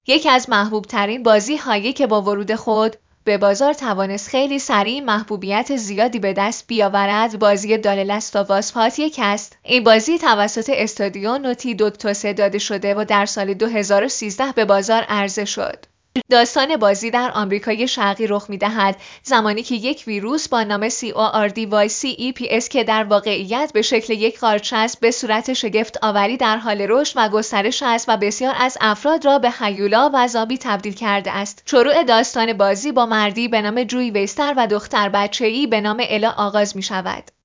یکی از محبوب ترین بازی هایی که با ورود خود به بازار توانست خیلی سریع محبوبیت زیادی به دست بیاورد بازی The Last of Us Part 1 است. این بازی توسط استودیو نوتی دوگ توسعه داده شده و در سال 2013 به بازار عرضه شد. داستان بازی در آمریکای شرقی رخ می‌دهد زمانی که یک ویروس با نام CORDYCEPS که در واقعیت به شکل یک قارچ است به صورت شگفت آوری در حال رشد و گسترش است و بسیار از افراد را به هیولا و زامبی تبدیل کرده است. شروع داستان بازی با مردی به نام جوی ویستر و دختر بچه‌ای به نام الا آغاز می‌شود.